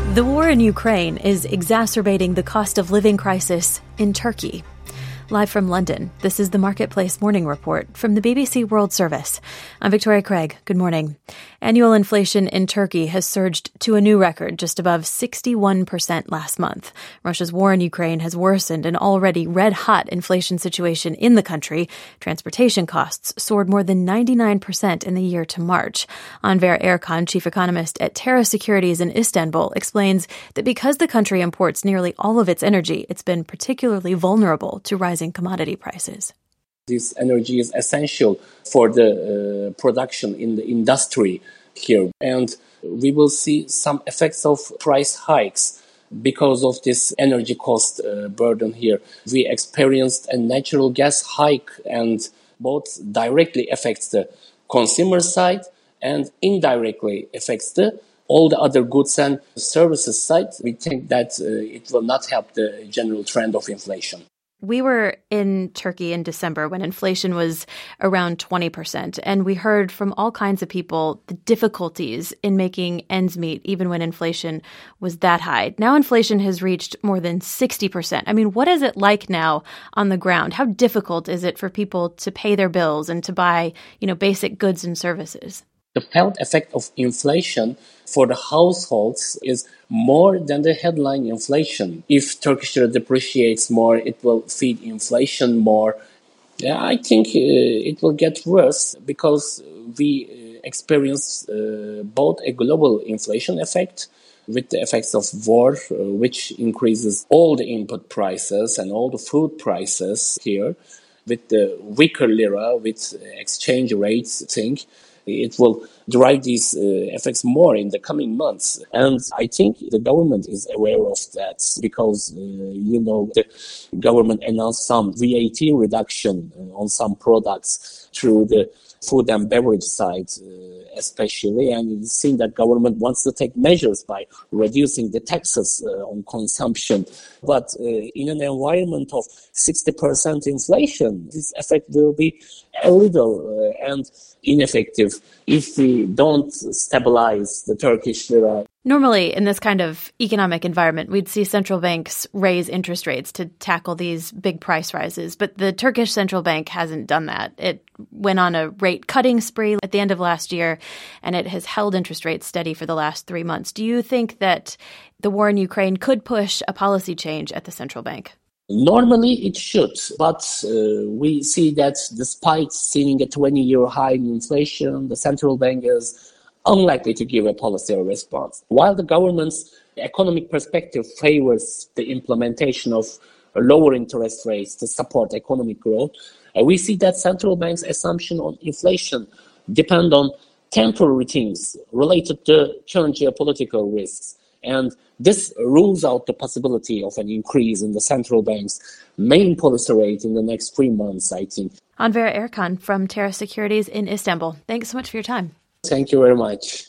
The war in Ukraine is exacerbating the cost of living crisis in Turkey. Live from London, this is the Marketplace Morning Report from the BBC World Service. I'm Victoria Craig. Good morning. Annual inflation in Turkey has surged to a new record, just above 61% last month. Russia's war in Ukraine has worsened an already red-hot inflation situation in the country. Transportation costs soared more than 99% in the year to March. Enver Erkan, chief economist at Terra Securities in Istanbul, explains that because the country imports nearly all of its energy, it's been particularly vulnerable to rising commodity prices. This energy is essential for the production in the industry here. And we will see some effects of price hikes because of this energy cost burden here. We experienced a natural gas hike, and both directly affects the consumer side and indirectly affects all the other goods and services side. We think that it will not help the general trend of inflation. We were in Turkey in December when inflation was around 20%, and we heard from all kinds of people the difficulties in making ends meet, even when inflation was that high. Now inflation has reached more than 60%. I mean, what is it like now on the ground? How difficult is it for people to pay their bills and to buy, basic goods and services? The felt effect of inflation for the households is more than the headline inflation. If Turkish lira depreciates more, it will feed inflation more. I think it will get worse because we experience both a global inflation effect with the effects of war, which increases all the input prices and all the food prices here. With the weaker lira, with exchange rates, I think it will drive these effects more in the coming months. And I think the government is aware of that because, the government announced some VAT reduction on some products through the food and beverage side especially. And it seems that government wants to take measures by reducing the taxes on consumption. But in an environment of 60% inflation, this effect will be a little and ineffective if we don't stabilize the Turkish lira. Normally, in this kind of economic environment, we'd see central banks raise interest rates to tackle these big price rises. But the Turkish central bank hasn't done that. It went on a rate-cutting spree at the end of last year, and it has held interest rates steady for the last 3 months. Do you think that the war in Ukraine could push a policy change at the central bank? Normally it should, but we see that despite seeing a 20-year high in inflation, the central bank is unlikely to give a policy response. While the government's economic perspective favors the implementation of lower interest rates to support economic growth, we see that central bank's assumption on inflation depend on temporary things related to current geopolitical risks. And this rules out the possibility of an increase in the central bank's main policy rate in the next 3 months, I think. Enver Erkan from Terra Securities in Istanbul. Thanks so much for your time. Thank you very much.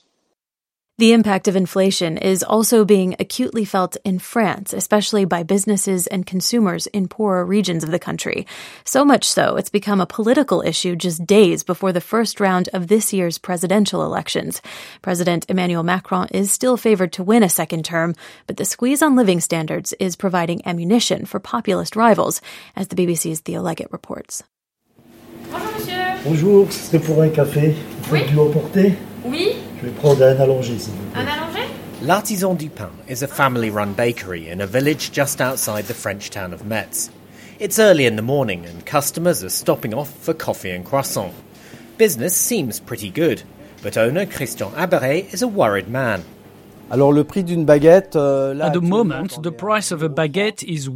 The impact of inflation is also being acutely felt in France, especially by businesses and consumers in poorer regions of the country. So much so, it's become a political issue just days before the first round of this year's presidential elections. President Emmanuel Macron is still favored to win a second term, but the squeeze on living standards is providing ammunition for populist rivals, as the BBC's Theo Leggett reports. Bonjour, monsieur. Bonjour, c'est pour un café. Vous faites du haut porté? Oui. Je vais prendre un allongé, s'il vous plaît. Un allongé? L'Artisan du Pain is a family-run bakery in a village just outside the French town of Metz. It's early in the morning and customers are stopping off for coffee and croissant. Business seems pretty good, but owner Christian Aberet is a worried man. Alors le prix d'une baguette, At the moment, the price of a baguette is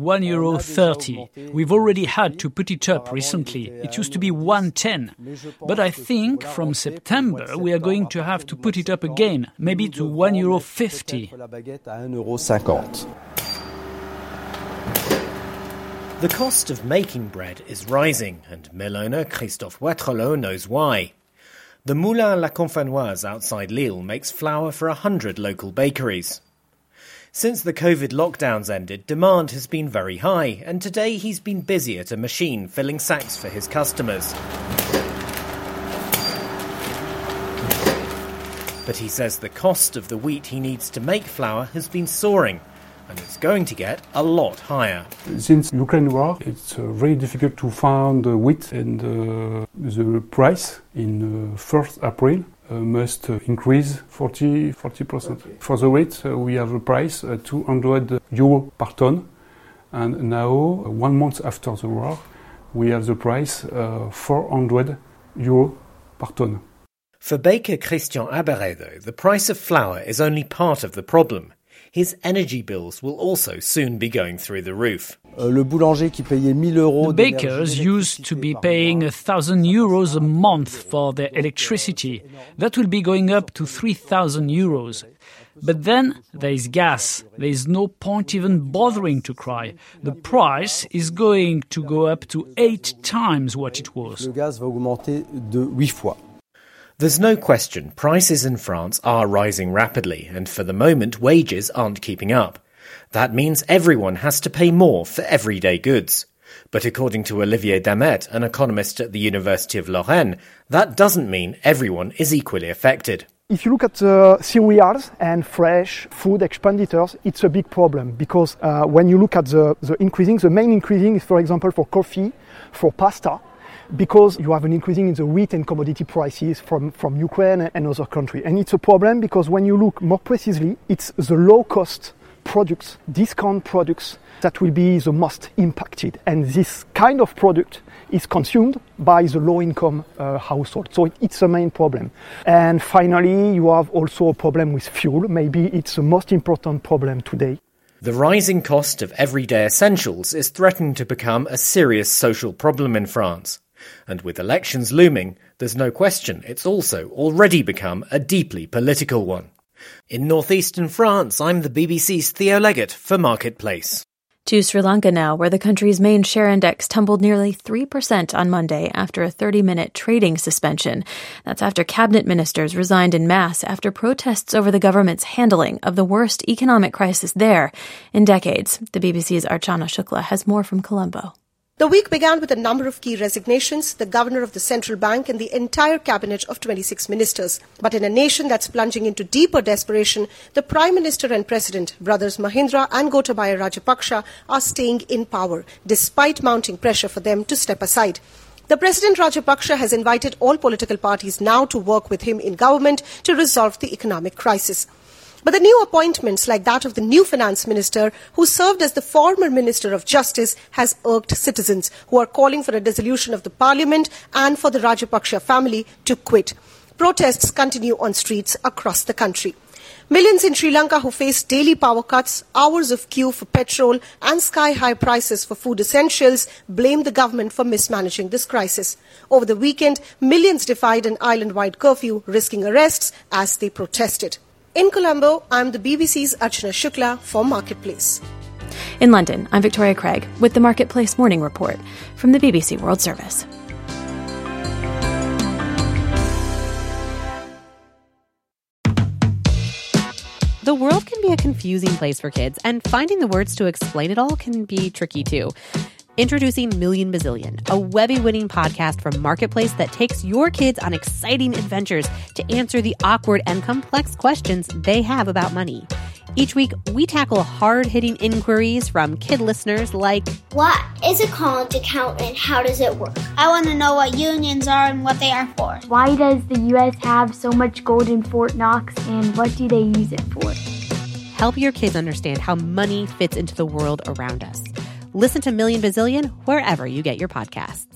€1.30. We've already had to put it up recently. It used to be €1.10. But I think from September we are going to have to put it up again, maybe to €1.50. La baguette à €1.50. The cost of making bread is rising, and mill owner Christophe Ouattrelot knows why. The Moulin La Confanoise outside Lille makes flour for 100 local bakeries. Since the COVID lockdowns ended, demand has been very high, and today he's been busy at a machine filling sacks for his customers. But he says the cost of the wheat he needs to make flour has been soaring, and it's going to get a lot higher. Since Ukraine war, it's very difficult to find wheat, and the price in 1st April must increase 40%. For the wheat, we have a price €200 per ton, and now, 1 month after the war, we have the price €400 per ton. For baker Christian Aberet, though, the price of flour is only part of the problem. His energy bills will also soon be going through the roof. The bakers used to be paying €1,000 a month for their electricity. That will be going up to €3,000. But then there is gas. There is no point even bothering to cry. The price is going to go up to 8 times what it was. There's no question prices in France are rising rapidly, and for the moment wages aren't keeping up. That means everyone has to pay more for everyday goods. But according to Olivier Damet, an economist at the University of Lorraine, that doesn't mean everyone is equally affected. If you look at the cereals and fresh food expenditures, it's a big problem because when you look at the main increasing is, for example, for coffee, for pasta, because you have an increasing in the wheat and commodity prices from Ukraine and other countries. And it's a problem because when you look more precisely, it's the low-cost products, discount products, that will be the most impacted. And this kind of product is consumed by the low-income household. So it's a main problem. And finally, you have also a problem with fuel. Maybe it's the most important problem today. The rising cost of everyday essentials is threatening to become a serious social problem in France. And with elections looming, there's no question it's also already become a deeply political one. In northeastern France, I'm the BBC's Theo Leggett for Marketplace. To Sri Lanka now, where the country's main share index tumbled nearly 3% on Monday after a 30-minute trading suspension. That's after cabinet ministers resigned en masse after protests over the government's handling of the worst economic crisis there in decades. The BBC's Archana Shukla has more from Colombo. The week began with a number of key resignations, the governor of the central bank and the entire cabinet of 26 ministers. But in a nation that's plunging into deeper desperation, the Prime Minister and President, brothers Mahindra and Gotabaya Rajapaksa, are staying in power, despite mounting pressure for them to step aside. The President Rajapaksa has invited all political parties now to work with him in government to resolve the economic crisis. But the new appointments, like that of the new finance minister, who served as the former minister of justice, has irked citizens who are calling for a dissolution of the parliament and for the Rajapaksa family to quit. Protests continue on streets across the country. Millions in Sri Lanka who face daily power cuts, hours of queue for petrol and sky-high prices for food essentials blame the government for mismanaging this crisis. Over the weekend, millions defied an island-wide curfew, risking arrests as they protested. In Colombo, I'm the BBC's Archana Shukla for Marketplace. In London, I'm Victoria Craig with the Marketplace Morning Report from the BBC World Service. The world can be a confusing place for kids, and finding the words to explain it all can be tricky too. Introducing Million Bazillion, a Webby-winning podcast from Marketplace that takes your kids on exciting adventures to answer the awkward and complex questions they have about money. Each week, we tackle hard-hitting inquiries from kid listeners like, what is a college account and how does it work? I want to know what unions are and what they are for. Why does the U.S. have so much gold in Fort Knox and what do they use it for? Help your kids understand how money fits into the world around us. Listen to Million Bazillion wherever you get your podcasts.